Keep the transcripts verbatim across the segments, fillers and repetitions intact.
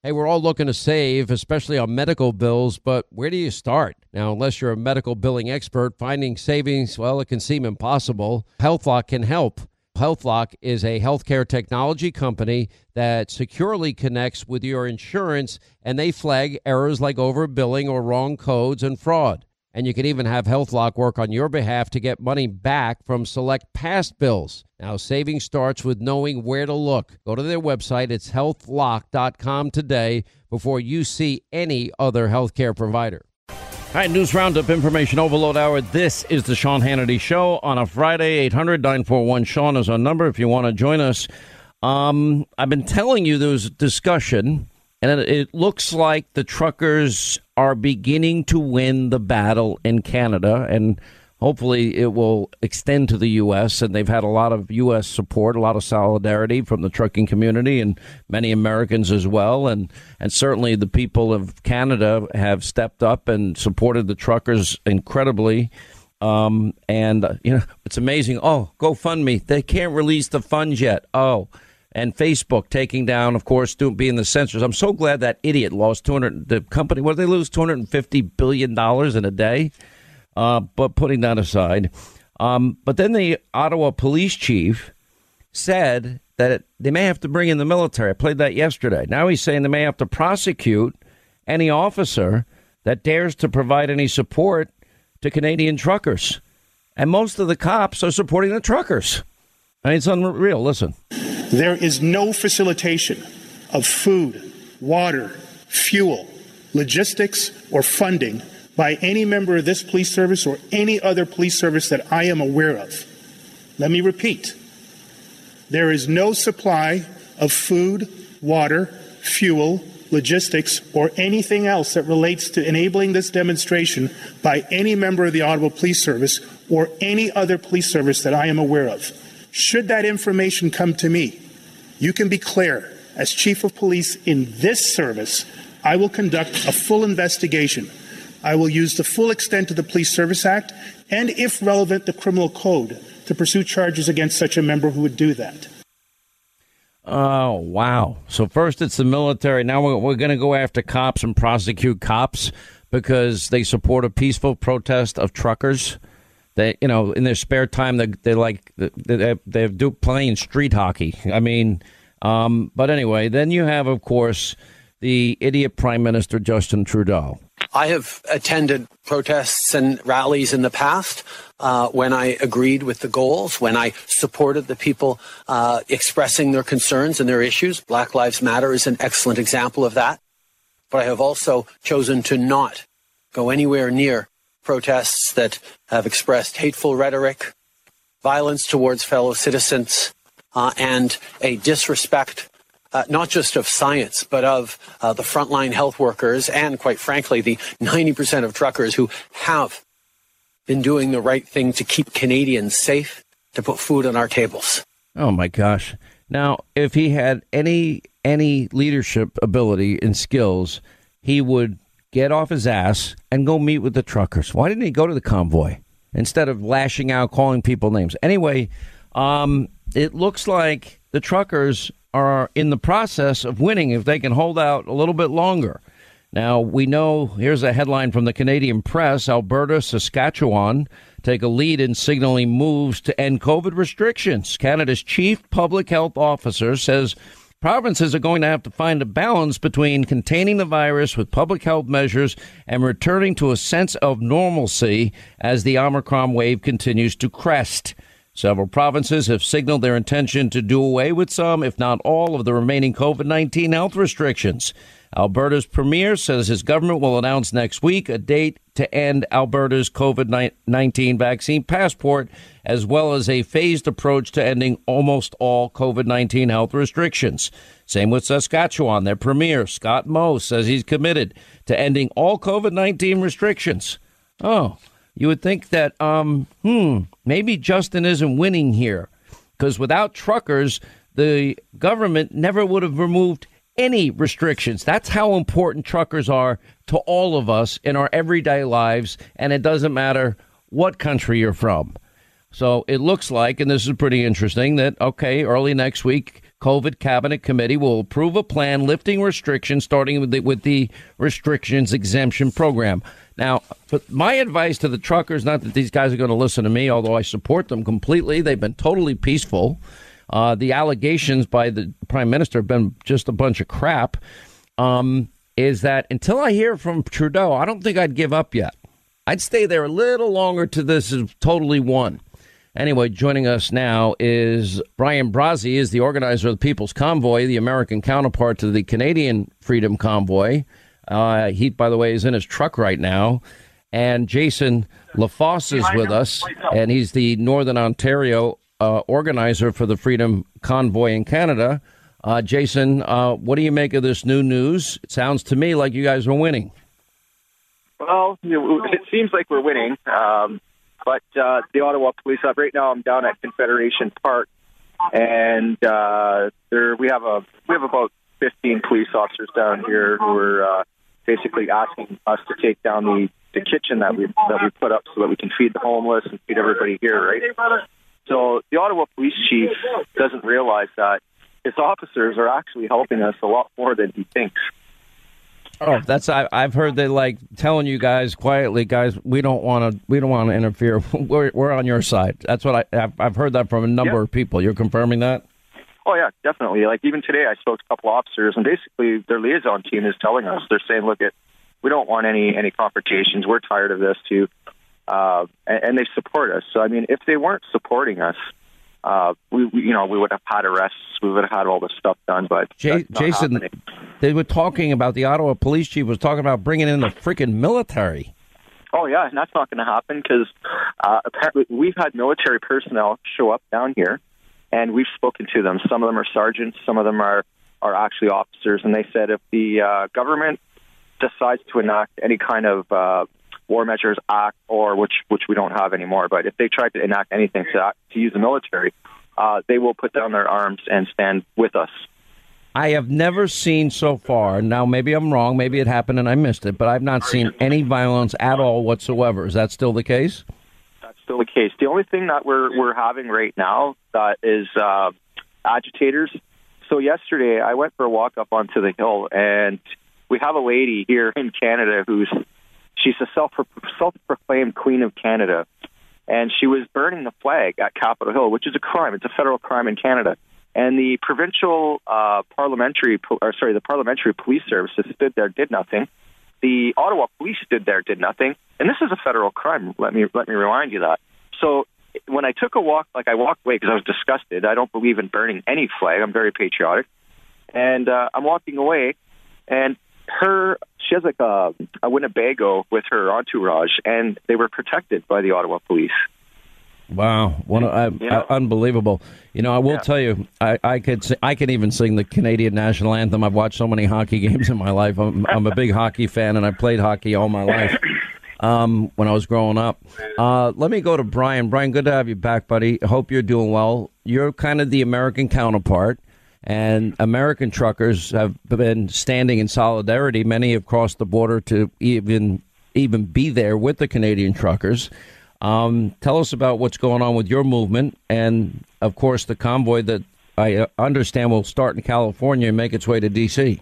Hey, we're all looking to save, especially on medical bills, but where do you start? Now, unless you're a medical billing expert, finding savings, well, it can seem impossible. HealthLock can help. HealthLock is a healthcare technology company that securely connects with your insurance, and they flag errors like overbilling or wrong codes and fraud. And you can even have HealthLock work on your behalf to get money back from select past bills. Now, saving starts with knowing where to look. Go to their website. It's health lock dot com today before you see any other healthcare provider. All right, News Roundup, Information Overload Hour. This is the Sean Hannity Show on a Friday. eight hundred nine four one Sean is our number if you want to join us. Um, I've been telling you there was a discussion, and it, it looks like the truckers are beginning to win the battle in Canada, and hopefully it will extend to the U S, and they've had a lot of U S support, a lot of solidarity from the trucking community and many Americans as well. And, and certainly the people of Canada have stepped up and supported the truckers incredibly. Um, and, uh, you know, it's amazing. Oh, GoFundMe. They can't release the funds yet. Oh, and Facebook taking down, of course, doing, being the censors. I'm so glad that idiot lost two hundred, the company, what did they lose, two hundred fifty billion dollars in a day? Uh, but putting that aside, um, but then the Ottawa police chief said that it, they may have to bring in the military. I played that yesterday. Now he's saying they may have to prosecute any officer that dares to provide any support to Canadian truckers. And most of the cops are supporting the truckers. I mean, it's unreal. Listen. There is no facilitation of food, water, fuel, logistics, or funding by any member of this police service or any other police service that I am aware of. Let me repeat. There is no supply of food, water, fuel, logistics, or anything else that relates to enabling this demonstration by any member of the Ottawa Police Service or any other police service that I am aware of. Should that information come to me, you can be clear, as Chief of Police in this service, I will conduct a full investigation. I will use the full extent of the Police Service Act and, if relevant, the criminal code to pursue charges against such a member who would do that. Oh, wow. So first it's the military. Now we're, we're going to go after cops and prosecute cops because they support a peaceful protest of truckers. They, you know, in their spare time, they they like they they do playing street hockey. I mean, um, but anyway, then you have, of course, the idiot Prime Minister Justin Trudeau. I have attended protests and rallies in the past uh, when I agreed with the goals, when I supported the people uh, expressing their concerns and their issues. Black Lives Matter is an excellent example of that. But I have also chosen to not go anywhere near protests that have expressed hateful rhetoric, violence towards fellow citizens, uh, and a disrespect Uh, not just of science, but of uh, the frontline health workers and, quite frankly, the ninety percent of truckers who have been doing the right thing to keep Canadians safe, to put food on our tables. Oh, my gosh. Now, if he had any any leadership ability and skills, he would get off his ass and go meet with the truckers. Why didn't he go to the convoy instead of lashing out, calling people names? Anyway, um, it looks like the truckers are in the process of winning if they can hold out a little bit longer. Now, we know, here's a headline from the Canadian Press, Alberta, Saskatchewan take a lead in signaling moves to end COVID restrictions. Canada's chief public health officer says provinces are going to have to find a balance between containing the virus with public health measures and returning to a sense of normalcy as the Omicron wave continues to crest. Several provinces have signaled their intention to do away with some, if not all, of the remaining COVID nineteen health restrictions. Alberta's premier says his government will announce next week a date to end Alberta's COVID nineteen vaccine passport, as well as a phased approach to ending almost all COVID nineteen health restrictions. Same with Saskatchewan. Their premier, Scott Moe, says he's committed to ending all COVID nineteen restrictions. Oh, you would think that, um, hmm, maybe Justin isn't winning here, because without truckers, the government never would have removed any restrictions. That's how important truckers are to all of us in our everyday lives, and it doesn't matter what country you're from. So it looks like, and this is pretty interesting, that, okay, early next week, COVID cabinet committee will approve a plan lifting restrictions, starting with the, with the restrictions exemption program. Now, but my advice to the truckers, not that these guys are going to listen to me, although I support them completely. They've been totally peaceful. Uh, the allegations by the prime minister have been just a bunch of crap. Um, is that until I hear from Trudeau, I don't think I'd give up yet. I'd stay there a little longer till this is totally won. Anyway, joining us now is Brian Brazzi, is the organizer of the People's Convoy, the American counterpart to the Canadian Freedom Convoy. Uh, he, by the way, is in his truck right now. And Jason LaFosse is with us, and he's the Northern Ontario uh, organizer for the Freedom Convoy in Canada. Uh, Jason, uh, what do you make of this new news? It sounds to me like you guys are winning. Well, it seems like we're winning. Um, but uh, the Ottawa Police, uh, right now I'm down at Confederation Park, and uh, there we have a we have about fifteen police officers down here who are uh, basically asking us to take down the, the kitchen that we that we put up so that we can feed the homeless and feed everybody here, right? So the Ottawa Police Chief doesn't realize that his officers are actually helping us a lot more than he thinks. Oh, that's I, I've heard they like telling you guys quietly, guys. We don't want to. We don't want to interfere. We're we're on your side. That's what I. I've, I've heard that from a number yeah. of people. You're confirming that? Oh yeah, definitely. Like even today, I spoke to a couple officers, and basically their liaison team is telling us they're saying, "Look, it, we don't want any any confrontations. We're tired of this too," uh, and, and they support us. So I mean, if they weren't supporting us, uh, we, we you know we would have had arrests. We would have had all this stuff done. But J- Jason. Happening. They were talking about, the Ottawa Police Chief was talking about bringing in the freaking military. Oh, yeah, and that's not going to happen because uh, apparently we've had military personnel show up down here, and we've spoken to them. Some of them are sergeants, some of them are, are actually officers, and they said if the uh, government decides to enact any kind of uh, War Measures Act, or which which we don't have anymore, but if they try to enact anything to, to use the military, uh, they will put down their arms and stand with us. I have never seen so far, now maybe I'm wrong, maybe it happened and I missed it, but I've not seen any violence at all whatsoever. Is that still the case? That's still the case. The only thing that we're we're having right now that is uh, agitators. So yesterday I went for a walk up onto the hill, and we have a lady here in Canada who's she's a self self-proclaimed Queen of Canada, and she was burning the flag at Capitol Hill, which is a crime. It's a federal crime in Canada. And the provincial uh, parliamentary, or sorry, the parliamentary police services stood there, did nothing. The Ottawa police stood there, did nothing. And this is a federal crime. Let me let me remind you that. So when I took a walk, like I walked away because I was disgusted. I don't believe in burning any flag. I'm very patriotic, and uh, I'm walking away, and her she has like a, a Winnebago with her entourage, and they were protected by the Ottawa police. Wow, one I, you know, I, unbelievable! You know, I will yeah. tell you, I, I could, sing, I can even sing the Canadian national anthem. I've watched so many hockey games in my life. I'm, I'm a big hockey fan, and I played hockey all my life um, when I was growing up. Uh, let me go to Brian. Brian, good to have you back, buddy. Hope you're doing well. You're kind of the American counterpart, and American truckers have been standing in solidarity. Many have crossed the border to even even be there with the Canadian truckers. Um, tell us about what's going on with your movement, and of course the convoy that I understand will start in California and make its way to D C.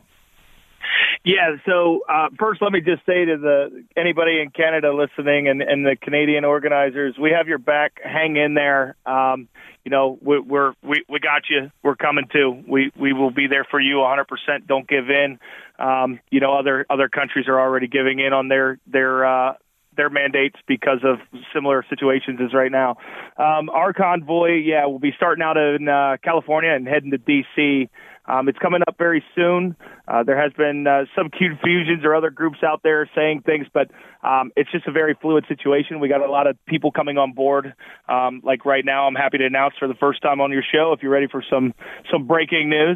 Yeah, so uh, first let me just say to the anybody in Canada listening and, and the Canadian organizers, we have your back. Hang in there. Um, you know, we, we're we, we got you. We're coming too. We we will be there for you one hundred percent. Don't give in. Um, you know, other other countries are already giving in on their their uh, their mandates because of similar situations as right now. Um, our convoy, yeah, we'll be starting out in uh, California and heading to D C. Um, it's coming up very soon. Uh, there has been uh, some confusions or other groups out there saying things, but um, it's just a very fluid situation. We got a lot of people coming on board. Um, like right now, I'm happy to announce for the first time on your show, if you're ready for some some breaking news,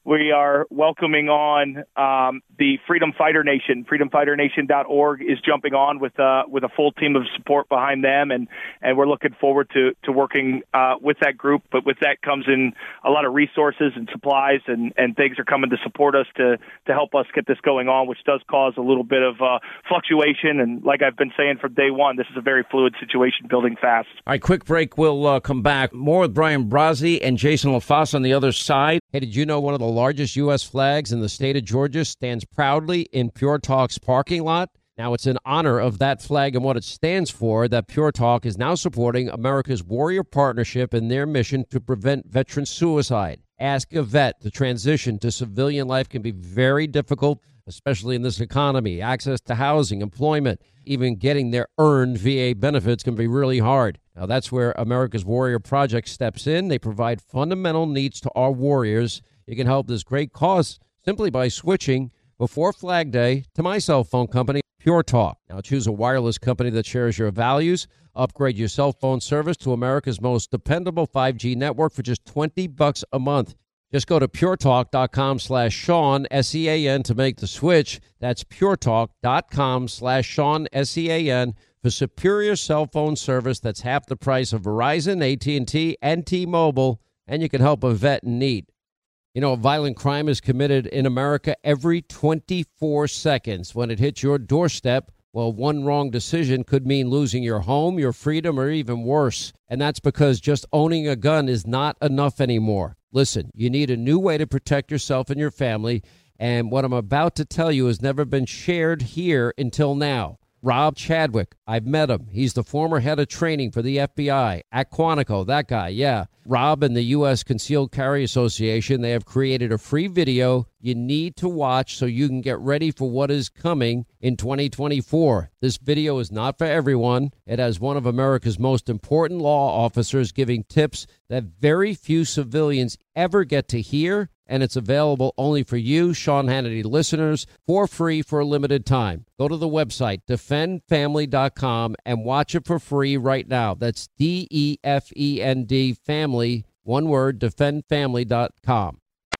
we are welcoming on um, the Freedom Fighter Nation. freedom fighter nation dot org is jumping on with uh, with a full team of support behind them, and, and we're looking forward to to working uh, with that group. But with that comes in a lot of resources and supplies, and, and things are coming to support us to to help us get this going on, which does cause a little bit of uh, fluctuation. And like I've been saying from day one, this is a very fluid situation building fast. All right, quick break. We'll uh, come back. More with Brian Brazzi and Jason LaFosse on the other side. Hey, did you know one of the largest U S flags in the state of Georgia stands proudly in Pure Talk's parking lot? Now, it's in honor of that flag and what it stands for that Pure Talk is now supporting America's Warrior Partnership in their mission to prevent veteran suicide. Ask a vet. The transition to civilian life can be very difficult, especially in this economy. Access to housing, employment, even getting their earned V A benefits can be really hard. Now, that's where America's Warrior Project steps in. They provide fundamental needs to our warriors. You can help this great cause simply by switching before Flag Day to my cell phone company, Pure Talk. Now, choose a wireless company that shares your values. Upgrade your cell phone service to America's most dependable five G network for just twenty bucks a month. Just go to puretalk.com slash Sean, S E A N, to make the switch. That's puretalk.com slash Sean, S E A N, for superior cell phone service that's half the price of Verizon, A T and T, and T-Mobile, and you can help a vet in need. You know, violent crime is committed in America every twenty-four seconds. When it hits your doorstep, well, one wrong decision could mean losing your home, your freedom, or even worse. And that's because just owning a gun is not enough anymore. Listen, you need a new way to protect yourself and your family, and what I'm about to tell you has never been shared here until now. Rob Chadwick, I've met him. He's the former head of training for the F B I at Quantico, that guy, yeah. Rob and the U S Concealed Carry Association, they have created a free video you need to watch so you can get ready for what is coming in twenty twenty-four. This video is not for everyone. It has one of America's most important law officers giving tips that very few civilians ever get to hear, and it's available only for you, Sean Hannity listeners, for free for a limited time. Go to the website, defend family dot com, and watch it for free right now. That's D E F E N D, family, one word, defend family dot com.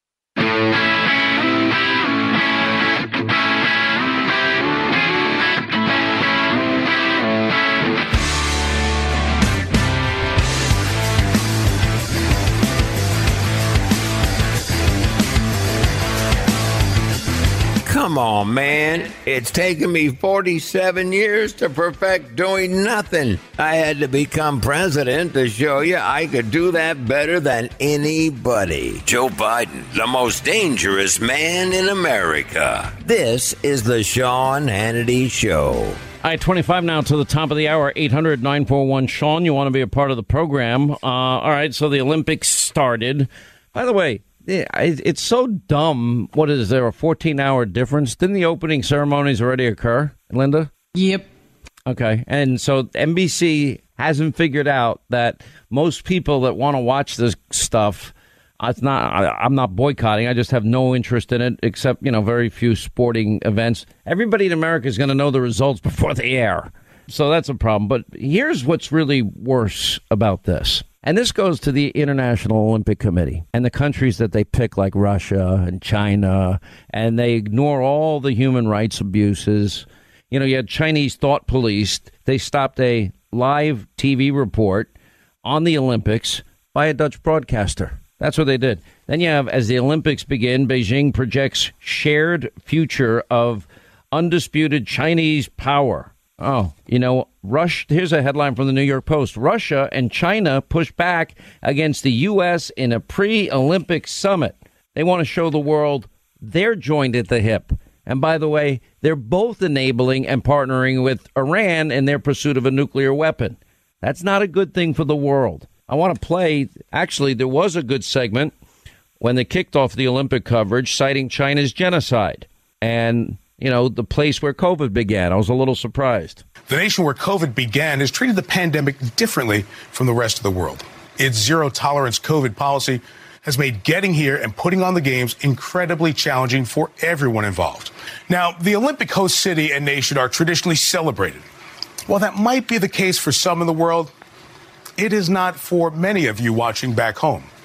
Come on, man. It's taken me forty-seven years to perfect doing nothing. I had to become president to show you I could do that better than anybody. Joe Biden, the most dangerous man in America. This is the Sean Hannity Show. All right, twenty-five now to the top of the hour, eight hundred nine four one Sean. You want to be a part of the program. Uh, all right, so the Olympics started. By the way, yeah, it's so dumb. What is there, a fourteen-hour difference? Didn't the opening ceremonies already occur, Linda? Yep. Okay, and so N B C hasn't figured out that most people that want to watch this stuff, it's not. I, I'm not boycotting. I just have no interest in it, except, you know, very few sporting events. Everybody in America is going to know the results before they air. So that's a problem. But here's what's really worse about this. And this goes to the International Olympic Committee and the countries that they pick, like Russia and China, and they ignore all the human rights abuses. You know, you had Chinese thought police. They stopped a live T V report on the Olympics by a Dutch broadcaster. That's what they did. Then you have, as the Olympics begin, Beijing projects shared future of undisputed Chinese power. Oh, you know, Russia. Here's a headline from the New York Post. Russia and China push back against the U S in a pre-Olympic summit. They want to show the world they're joined at the hip. And by the way, they're both enabling and partnering with Iran in their pursuit of a nuclear weapon. That's not a good thing for the world. I want to play. Actually, there was a good segment when they kicked off the Olympic coverage citing China's genocide. And you know, the place where COVID began. I was a little surprised. The nation where COVID began has treated the pandemic differently from the rest of the world. Its zero-tolerance COVID policy has made getting here and putting on the games incredibly challenging for everyone involved. Now, the Olympic host city and nation are traditionally celebrated. While that might be the case for some in the world, it is not for many of you watching back home.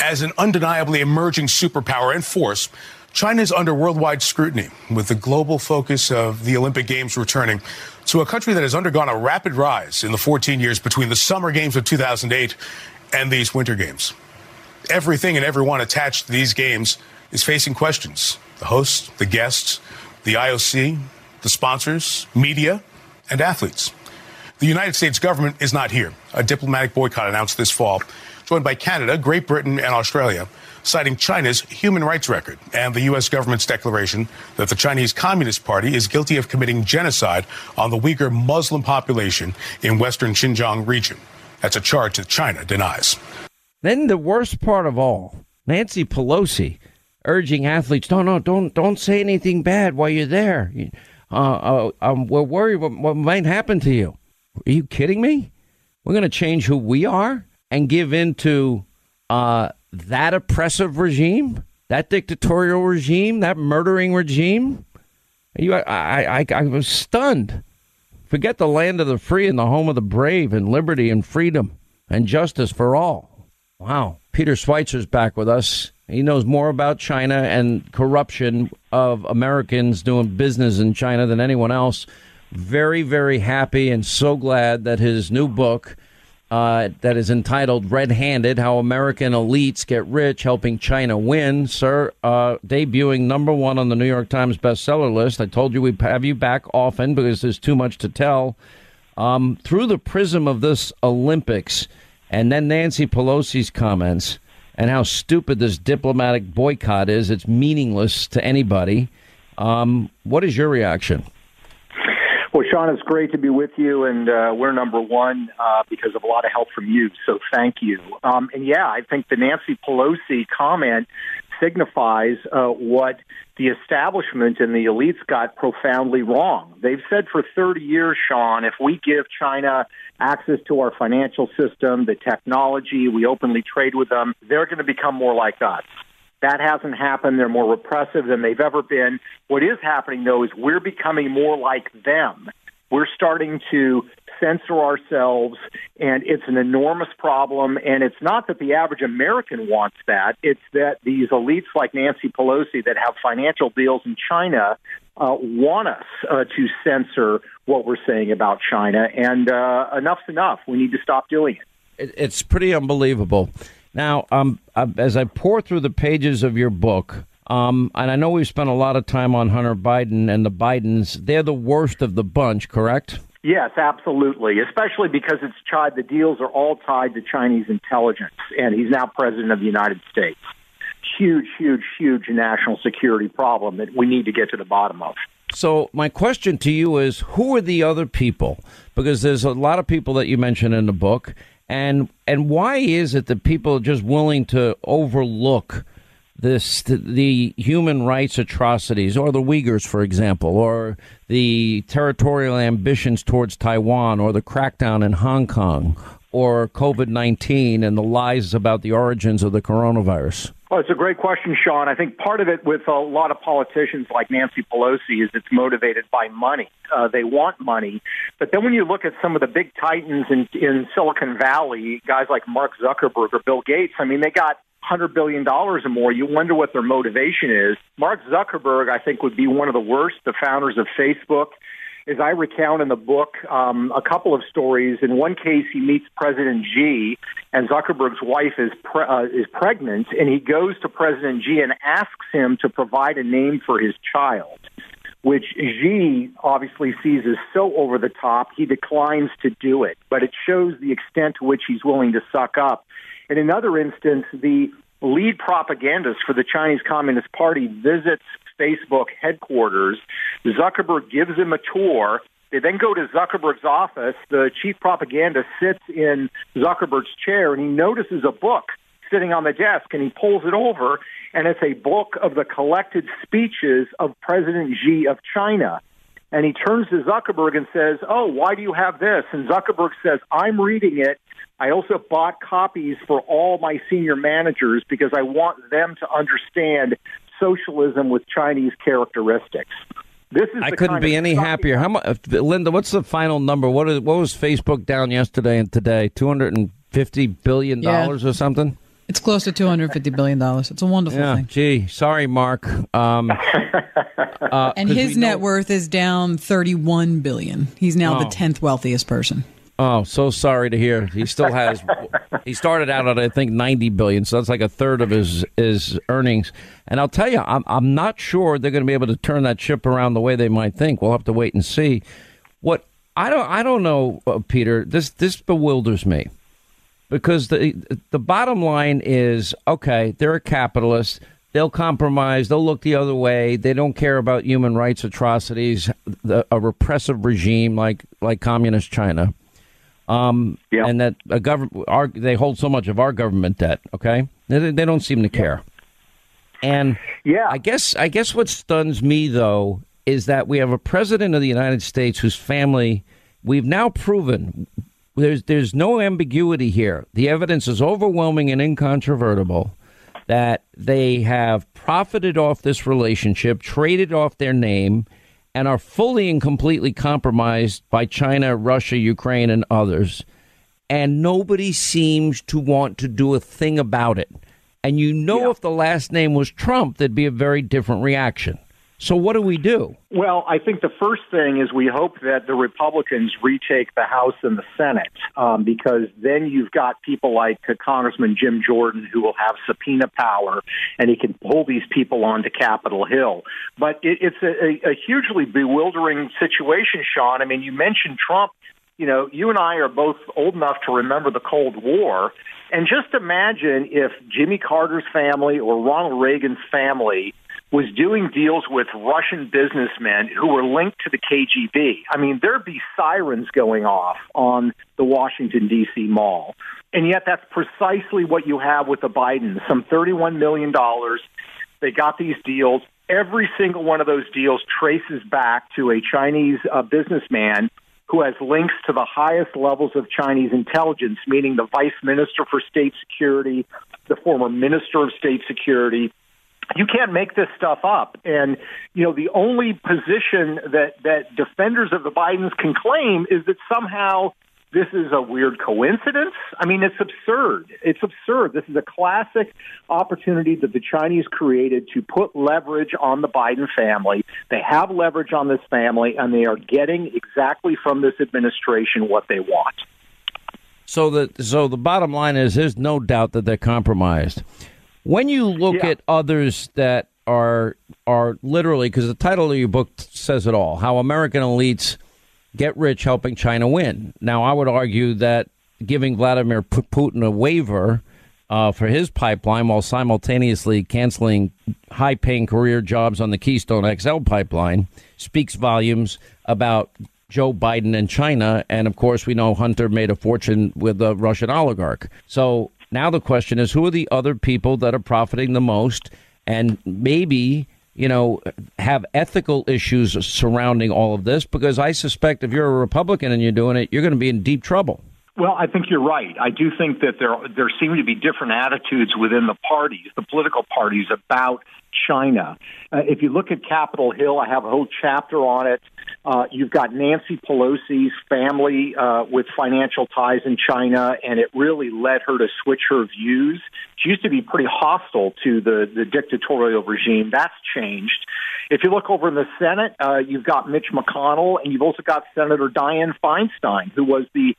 As an undeniably emerging superpower and force, China is under worldwide scrutiny, with the global focus of the Olympic Games returning to a country that has undergone a rapid rise in the fourteen years between the Summer Games of two thousand eight and these Winter Games. Everything and everyone attached to these games is facing questions. The hosts, the guests, the I O C, the sponsors, media, and athletes. The United States government is not here. A diplomatic boycott announced this fall, joined by Canada, Great Britain, and Australia, citing China's human rights record and the U S government's declaration that the Chinese Communist Party is guilty of committing genocide on the Uyghur Muslim population in western Xinjiang region. That's a charge that China denies. Then the worst part of all, Nancy Pelosi urging athletes, no, no, don't don't say anything bad while you're there. Uh, uh, um, we're worried what, what might happen to you. Are you kidding me? We're going to change who we are and give in to uh, that oppressive regime, that dictatorial regime, that murdering regime? You, I, I, I was stunned. Forget the land of the free and the home of the brave and liberty and freedom and justice for all. Wow. Peter Schweizer's back with us. He knows more about China and corruption of Americans doing business in China than anyone else. Very, very happy and so glad that his new book uh, that is entitled Red-Handed, How American Elites Get Rich Helping China Win, sir, uh, debuting number one on the New York Times bestseller list. I told you we'd have you back often because there's too much to tell. Um, through the prism of this Olympics and then Nancy Pelosi's comments and how stupid this diplomatic boycott is, it's meaningless to anybody. Um, what is your reaction? Well, Sean, it's great to be with you, and uh, we're number one uh, because of a lot of help from you, so thank you. Um, and, yeah, I think the Nancy Pelosi comment signifies uh, what the establishment and the elites got profoundly wrong. They've said for thirty years, Sean, if we give China access to our financial system, the technology, we openly trade with them, they're going to become more like us. That hasn't happened. They're more repressive than they've ever been. What is happening, though, is we're becoming more like them. We're starting to censor ourselves, and it's an enormous problem. And it's not that the average American wants that. It's that these elites like Nancy Pelosi that have financial deals in China uh, want us uh, to censor what we're saying about China. And uh, enough's enough. We need to stop doing it. It's pretty unbelievable. Now, um, as I pour through the pages of your book, um, and I know we've spent a lot of time on Hunter Biden and the Bidens, they're the worst of the bunch, correct? Yes, absolutely, especially because it's tied, the deals are all tied to Chinese intelligence, and he's now president of the United States. Huge, huge, huge national security problem that we need to get to the bottom of. So my question to you is, who are the other people? Because there's a lot of people that you mentioned in the book. And and why is it that people are just willing to overlook this, the human rights atrocities, or the Uyghurs, for example, or the territorial ambitions towards Taiwan, or the crackdown in Hong Kong, or COVID nineteen and the lies about the origins of the coronavirus? Well, it's a great question, Sean. I think part of it with a lot of politicians like Nancy Pelosi is it's motivated by money. Uh, they want money. But then when you look at some of the big titans in, in Silicon Valley, guys like Mark Zuckerberg or Bill Gates, I mean, they got one hundred billion dollars or more. You wonder what their motivation is. Mark Zuckerberg, I think, would be one of the worst, the founders of Facebook. As I recount in the book, um, a couple of stories. In one case, he meets President Xi, and Zuckerberg's wife is pre- uh, is pregnant, and he goes to President Xi and asks him to provide a name for his child, which Xi obviously sees as so over the top, he declines to do it. But it shows the extent to which he's willing to suck up. In another instance, the lead propagandist for the Chinese Communist Party visits Facebook headquarters. Zuckerberg gives him a tour. They then go to Zuckerberg's office. The chief propagandist sits in Zuckerberg's chair, and he notices a book sitting on the desk, and he pulls it over, and it's a book of the collected speeches of President Xi of China. And he turns to Zuckerberg and says, oh, why do you have this? And Zuckerberg says, I'm reading it. I also bought copies for all my senior managers because I want them to understand socialism with Chinese characteristics. This is I couldn't be any happier. How much, Linda? What's the final number? What is what was Facebook down yesterday and today? Two hundred and fifty billion dollars yeah. or something. It's close to two hundred fifty billion dollars. It's a wonderful yeah, thing. Gee, sorry, Mark. Um, uh, and his net know- worth is down thirty-one billion dollars. He's now oh. the tenth wealthiest person. Oh, so sorry to hear. He still has. He started out at I think ninety billion, so that's like a third of his his earnings. And I'll tell you, I'm I'm not sure they're going to be able to turn that ship around the way they might think. We'll have to wait and see. What I don't I don't know, uh, Peter. This this bewilders me because the the bottom line is okay. They're a capitalist. They'll compromise. They'll look the other way. They don't care about human rights atrocities. The, a repressive regime like like communist China. Um, yeah. And that a government, our, they hold so much of our government debt. OK, they, they don't seem to care. And yeah, I guess I guess what stuns me, though, is that we have a president of the United States whose family we've now proven there's there's no ambiguity here. The evidence is overwhelming and incontrovertible that they have profited off this relationship, traded off their name, and are fully and completely compromised by China, Russia, Ukraine, and others. And nobody seems to want to do a thing about it. And you know, yeah. if the last name was Trump, there'd be a very different reaction. So what do we do? Well, I think the first thing is we hope that the Republicans retake the House and the Senate, um, because then you've got people like uh, Congressman Jim Jordan who will have subpoena power, and he can pull these people onto Capitol Hill. But it, it's a, a hugely bewildering situation, Sean. I mean, you mentioned Trump. You know, you and I are both old enough to remember the Cold War. And just imagine if Jimmy Carter's family or Ronald Reagan's family was doing deals with Russian businessmen who were linked to the K G B. I mean, there'd be sirens going off on the Washington, D C mall. And yet that's precisely what you have with the Bidens, some thirty-one million dollars. They got these deals. Every single one of those deals traces back to a Chinese uh, businessman who has links to the highest levels of Chinese intelligence, meaning the vice minister for state security, the former minister of state security. You can't make this stuff up. And, you know, the only position that, that defenders of the Bidens can claim is that somehow this is a weird coincidence. I mean, it's absurd. It's absurd. This is a classic opportunity that the Chinese created to put leverage on the Biden family. They have leverage on this family, and they are getting exactly from this administration what they want. So the so the bottom line is there's no doubt that they're compromised. When you look yeah. at others that are are literally, because the title of your book says it all, how American elites get rich helping China win. Now, I would argue that giving Vladimir Putin a waiver uh, for his pipeline while simultaneously canceling high-paying career jobs on the Keystone X L pipeline speaks volumes about Joe Biden and China. And, of course, we know Hunter made a fortune with a Russian oligarch. So now the question is, who are the other people that are profiting the most and maybe, you know, have ethical issues surrounding all of this? Because I suspect if you're a Republican and you're doing it, you're going to be in deep trouble. Well, I think you're right. I do think that there there seem to be different attitudes within the parties, the political parties, about China. Uh, if you look at Capitol Hill, I have a whole chapter on it. Uh, you've got Nancy Pelosi's family uh, with financial ties in China, and it really led her to switch her views. She used to be pretty hostile to the, the dictatorial regime. That's changed. If you look over in the Senate, uh, you've got Mitch McConnell, and you've also got Senator Dianne Feinstein, who was the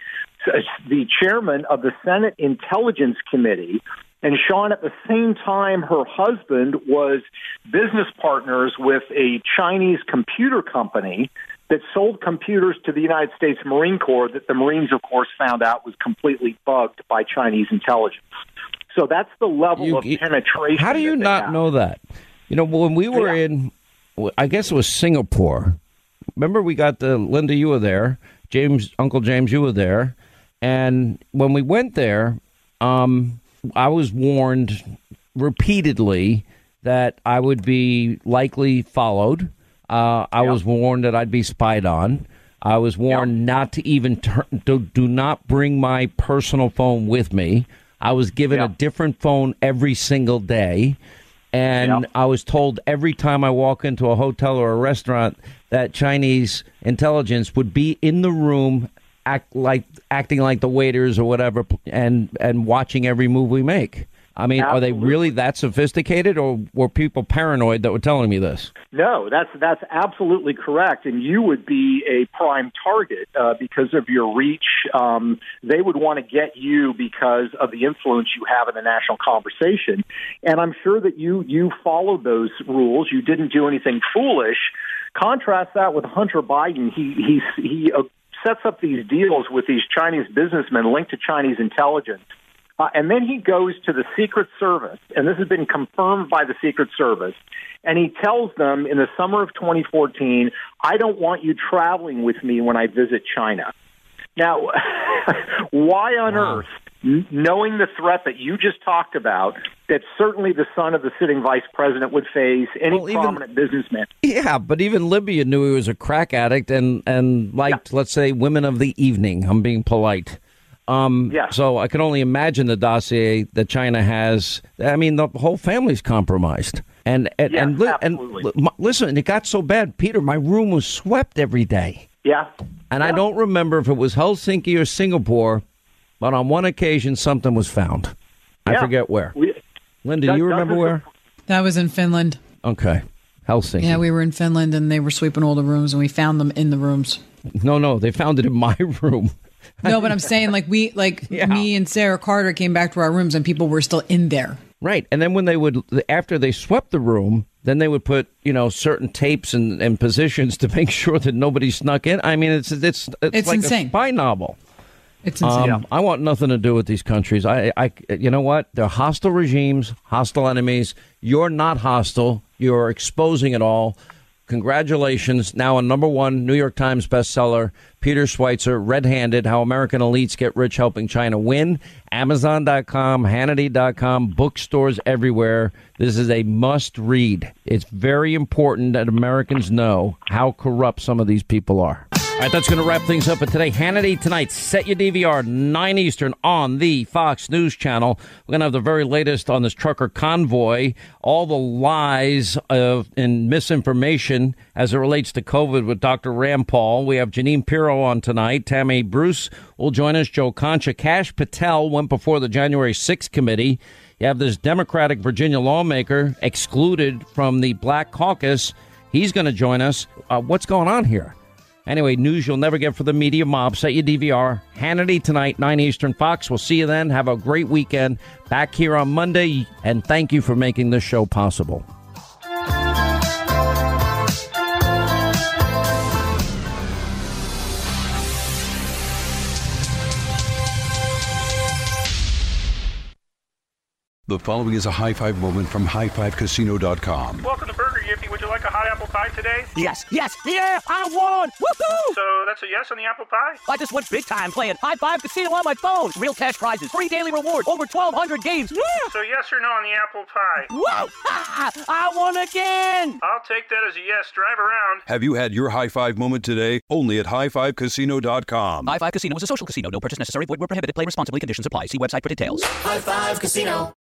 the chairman of the Senate Intelligence Committee. And Sean, at the same time, her husband was business partners with a Chinese computer company that sold computers to the United States Marine Corps that the Marines, of course, found out was completely bugged by Chinese intelligence. So that's the level you, of penetration. How do you not have. know that? You know, when we were yeah. in, I guess it was Singapore. Remember, we got the Linda, you were there. James, Uncle James, you were there. And when we went there, um, I was warned repeatedly that I would be likely followed. Uh, I yep. was warned that I'd be spied on. I was warned yep. not to even turn, do, do not bring my personal phone with me. I was given yep. a different phone every single day. And yep. I was told every time I walk into a hotel or a restaurant that Chinese intelligence would be in the room, act like acting like the waiters or whatever, and and watching every move we make. I mean, Absolutely. Are they really that sophisticated, or were people paranoid that were telling me this? No, that's that's absolutely correct, and you would be a prime target uh, because of your reach. Um, they would want to get you because of the influence you have in the national conversation, and I'm sure that you you followed those rules. You didn't do anything foolish. Contrast that with Hunter Biden. He he he uh, sets up these deals with these Chinese businessmen linked to Chinese intelligence. Uh, and then he goes to the Secret Service, and this has been confirmed by the Secret Service, and he tells them in the summer of twenty fourteen, I don't want you traveling with me when I visit China. Now, why on wow. earth, n- knowing the threat that you just talked about, that certainly the son of the sitting vice president would face, any well, prominent even, businessman. Yeah, but even Libya knew he was a crack addict and, and liked, yeah. let's say, women of the evening. I'm being polite. Um, yeah. So I can only imagine the dossier that China has. I mean, the whole family's compromised. And and yeah, and, li- and absolutely. listen, it got so bad, Peter, my room was swept every day. Yeah. And yeah. I don't remember if it was Helsinki or Singapore, but on one occasion something was found. I yeah. forget where. We, Linda, that, you remember where? That was in Finland. Okay. Helsinki. Yeah, we were in Finland, and they were sweeping all the rooms, and we found them in the rooms. No, no, they found it in my room. No, but I'm saying like we like yeah. me and Sarah Carter came back to our rooms and people were still in there. Right. And then when they would after they swept the room, then they would put, you know, certain tapes and, and positions to make sure that nobody snuck in. I mean, it's it's it's, it's like insane. a spy novel. It's insane. Um, I want nothing to do with these countries. I, I, you know what? They're hostile regimes, hostile enemies. You're not hostile. You're exposing it all. Congratulations. Now a number one New York Times bestseller, Peter Schweizer, Red-Handed, How American Elites Get Rich Helping China Win. Amazon dot com, Hannity dot com, bookstores everywhere. This is a must read. It's very important that Americans know how corrupt some of these people are. All right, that's going to wrap things up for today. Hannity tonight. Set your D V R, nine Eastern on the Fox News Channel. We're going to have the very latest on this trucker convoy, all the lies of and misinformation as it relates to COVID with Doctor Rand Paul. We have Janine Pirro on tonight. Tammy Bruce will join us. Joe Concha. Kash Patel went before the January sixth committee. You have this Democratic Virginia lawmaker excluded from the Black Caucus. He's going to join us. Uh, what's going on here? Anyway, news you'll never get for the media mob. Set your D V R. Hannity tonight, nine Eastern. Fox. We'll see you then. Have a great weekend. Back here on Monday. And thank you for making this show possible. The following is a high five moment from high five casino dot com. Welcome to Burger Yippee. Would you like a hot apple pie today? Yes, yes, yeah, I won! Woohoo! So that's a yes on the apple pie? I just went big time playing High Five Casino on my phone. Real cash prizes, free daily rewards, over twelve hundred games. Yeah! So yes or no on the apple pie? Whoa! I won again! I'll take that as a yes. Drive around. Have you had your high five moment today? Only at high five casino dot com. High Five Casino is a social casino. No purchase necessary. Void where prohibited. Play responsibly. Conditions apply. See website for details. High Five Casino.